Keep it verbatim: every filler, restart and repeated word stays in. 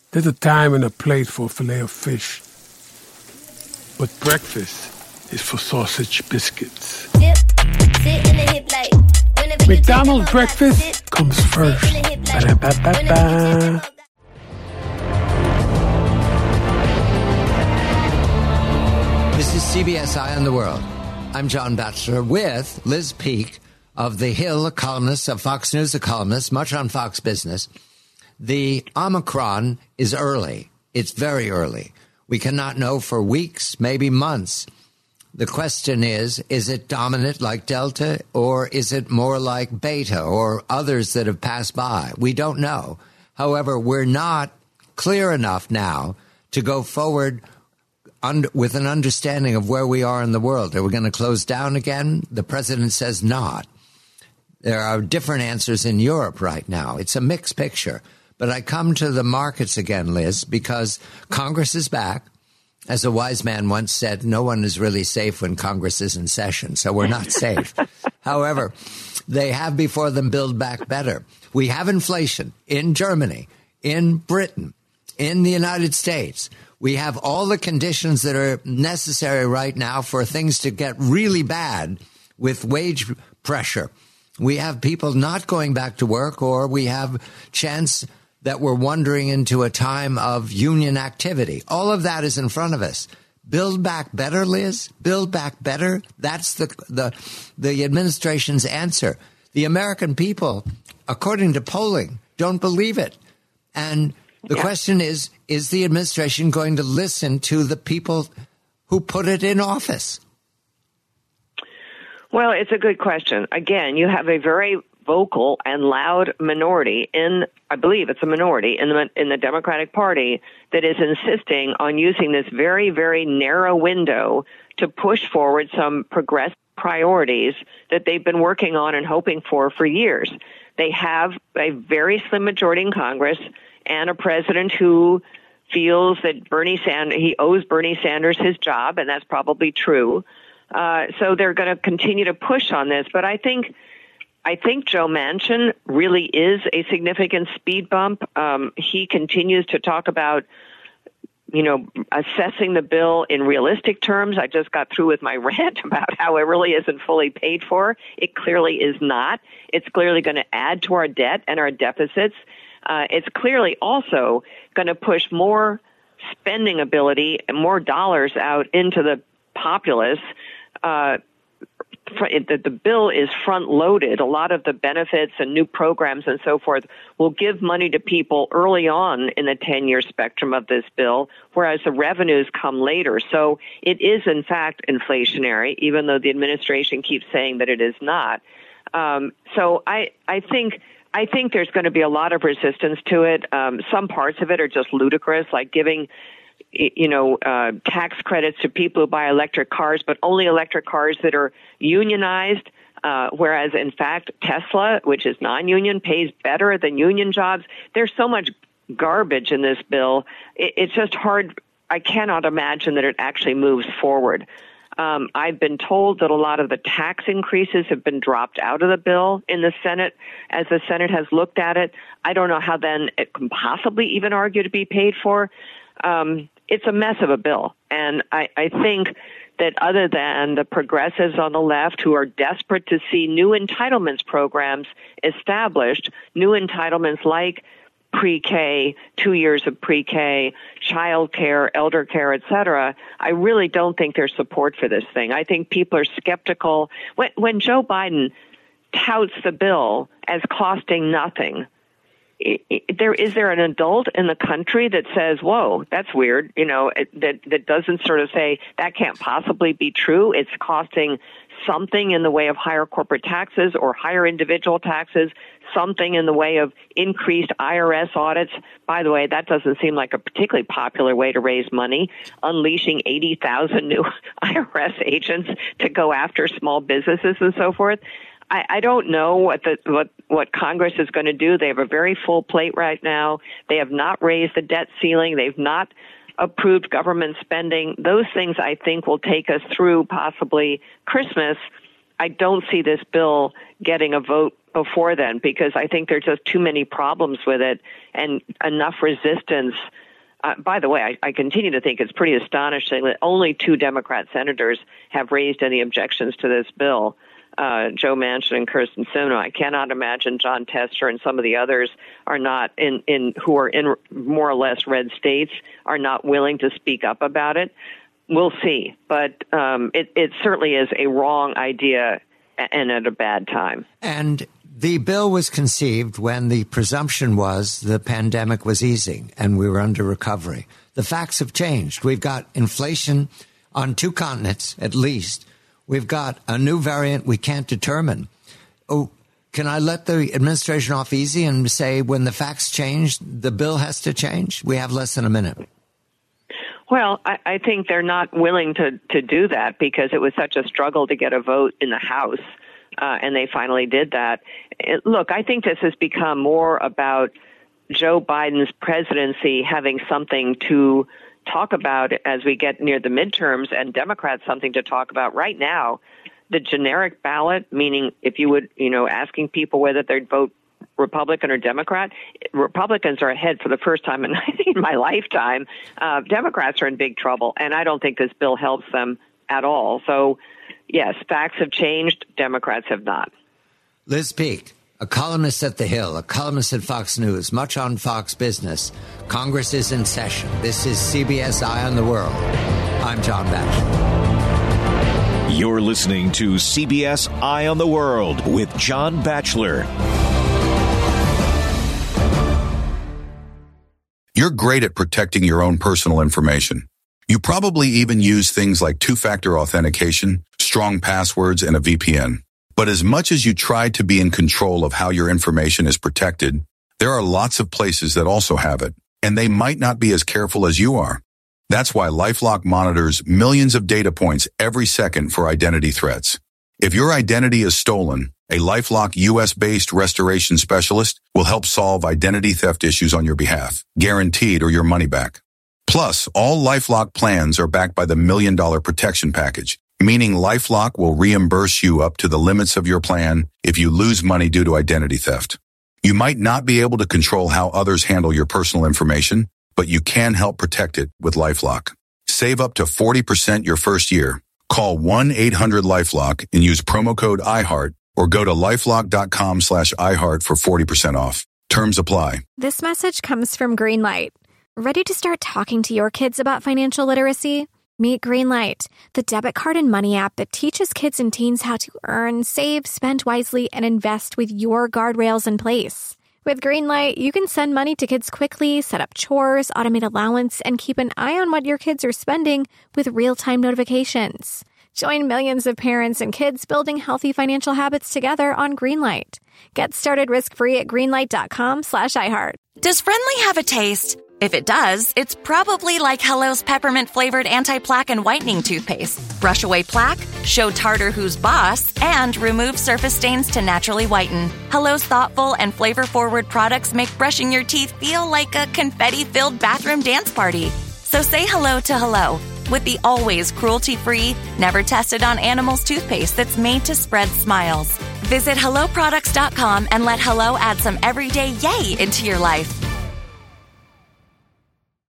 There's a time and a place for a fillet of fish. But breakfast is for sausage biscuits. Dip, sit in the hip like, McDonald's breakfast dip, comes first. Ba-da-ba-ba-ba. This is C B S Eye on the World. I'm John Batchelor with Liz Peek of The Hill, a columnist, of Fox News, a columnist, much on Fox Business. The Omicron is early. It's very early. We cannot know for weeks, maybe months. The question is, is it dominant like Delta, or is it more like Beta or others that have passed by? We don't know. However, we're not clear enough now to go forward under, with an understanding of where we are in the world. Are we going to close down again? The president says not. There are different answers in Europe right now. It's a mixed picture. But I come to the markets again, Liz, because Congress is back. As a wise man once said, no one is really safe when Congress is in session, so we're not safe. However, they have before them Build Back Better. We have inflation in Germany, in Britain, in the United States. We have all the conditions that are necessary right now for things to get really bad with wage pressure. We have people not going back to work, or we have chance that we're wandering into a time of union activity. All of that is in front of us. Build back better, Liz. Build back better. That's the the the administration's answer. The American people, according to polling, don't believe it. And the yeah. question is, is the administration going to listen to the people who put it in office? Well, it's a good question. Again, you have a very vocal and loud minority in, I believe it's a minority in the in the Democratic Party that is insisting on using this very, very narrow window to push forward some progressive priorities that they've been working on and hoping for for years. They have a very slim majority in Congress and a president who feels that Bernie Sanders, he owes Bernie Sanders his job, and that's probably true. Uh, so they're going to continue to push on this. But I think I think Joe Manchin really is a significant speed bump. Um, he continues to talk about, you know, assessing the bill in realistic terms. I just got through with my rant about how it really isn't fully paid for. It clearly is not. It's clearly going to add to our debt and our deficits. Uh, it's clearly also going to push more spending ability and more dollars out into the populace. Uh, the, the bill is front-loaded. A lot of the benefits and new programs and so forth will give money to people early on in the ten-year spectrum of this bill, whereas the revenues come later. So it is, in fact, inflationary, even though the administration keeps saying that it is not. Um, so I, I think... I think there's going to be a lot of resistance to it. Um, some parts of it are just ludicrous, like giving, you know, uh, tax credits to people who buy electric cars, but only electric cars that are unionized, uh, whereas, in fact, Tesla, which is non-union, pays better than union jobs. There's so much garbage in this bill. It, it's just hard. I cannot imagine that it actually moves forward. Um, I've been told that a lot of the tax increases have been dropped out of the bill in the Senate as the Senate has looked at it. I don't know how then it can possibly even argue to be paid for. Um, it's a mess of a bill. And I, I think that other than the progressives on the left who are desperate to see new entitlements programs established, new entitlements like pre-K, two years of pre-K, child care, elder care, et cetera, I really don't think there's support for this thing. I think people are skeptical. When, when Joe Biden touts the bill as costing nothing, it, it, there is there an adult in the country that says, whoa, that's weird, you know, it, that, that doesn't sort of say that can't possibly be true. It's costing something in the way of higher corporate taxes or higher individual taxes, something in the way of increased I R S audits. By the way, that doesn't seem like a particularly popular way to raise money, unleashing eighty thousand new I R S agents to go after small businesses and so forth. I, I don't know what the what, what Congress is going to do. They have a very full plate right now. They have not raised the debt ceiling. They've not approved government spending. Those things, I think, will take us through possibly Christmas. I don't see this bill getting a vote before then because I think there are just too many problems with it. and enough resistance. Uh, by the way, I, I continue to think it's pretty astonishing that only two Democrat senators have raised any objections to this bill, uh, Joe Manchin and Kyrsten Sinema. I cannot imagine Jon Tester and some of the others are not in, in who are in more or less red states are not willing to speak up about it. We'll see, but um, it, it certainly is a wrong idea and at a bad time. And the bill was conceived when the presumption was the pandemic was easing and we were under recovery. The facts have changed. We've got inflation on two continents, at least. We've got a new variant we can't determine. Oh, can I let the administration off easy and say when the facts change, the bill has to change? We have less than a minute. Well, I, I think they're not willing to, to do that because it was such a struggle to get a vote in the House. Uh, and they finally did that. It, look, I think this has become more about Joe Biden's presidency having something to talk about as we get near the midterms and Democrats something to talk about. Right now, the generic ballot, meaning if you would, you know, asking people whether they'd vote Republican or Democrat, Republicans are ahead for the first time in, in my lifetime. Uh, Democrats are in big trouble, and I don't think this bill helps them at all. So, yes, facts have changed. Democrats have not. Liz Peek, a columnist at The Hill, a columnist at Fox News, much on Fox Business. Congress is in session. This is C B S Eye on the World. I'm John Batchelor. You're listening to C B S Eye on the World with John Batchelor. You're great at protecting your own personal information. You probably even use things like two-factor authentication, strong passwords, and a V P N. But as much as you try to be in control of how your information is protected, there are lots of places that also have it, and they might not be as careful as you are. That's why LifeLock monitors millions of data points every second for identity threats. If your identity is stolen, a LifeLock U S-based restoration specialist will help solve identity theft issues on your behalf, guaranteed or your money back. Plus, all LifeLock plans are backed by the Million Dollar Protection Package, meaning LifeLock will reimburse you up to the limits of your plan if you lose money due to identity theft. You might not be able to control how others handle your personal information, but you can help protect it with LifeLock. Save up to forty percent your first year. Call one eight hundred LifeLock and use promo code iHeart or go to lifelock.com slash iHeart for forty percent off. Terms apply. This message comes from Greenlight. Ready to start talking to your kids about financial literacy? Meet Greenlight, the debit card and money app that teaches kids and teens how to earn, save, spend wisely, and invest with your guardrails in place. With Greenlight, you can send money to kids quickly, set up chores, automate allowance, and keep an eye on what your kids are spending with real-time notifications. Join millions of parents and kids building healthy financial habits together on Greenlight. Get started risk-free at greenlight.com slash iHeart. Does Friendly have a taste? If it does, it's probably like Hello's peppermint-flavored anti-plaque and whitening toothpaste. Brush away plaque, show tartar who's boss, and remove surface stains to naturally whiten. Hello's thoughtful and flavor-forward products make brushing your teeth feel like a confetti-filled bathroom dance party. So say hello to Hello with the always cruelty-free, never-tested-on-animals toothpaste that's made to spread smiles. Visit hello products dot com and let Hello add some everyday yay into your life.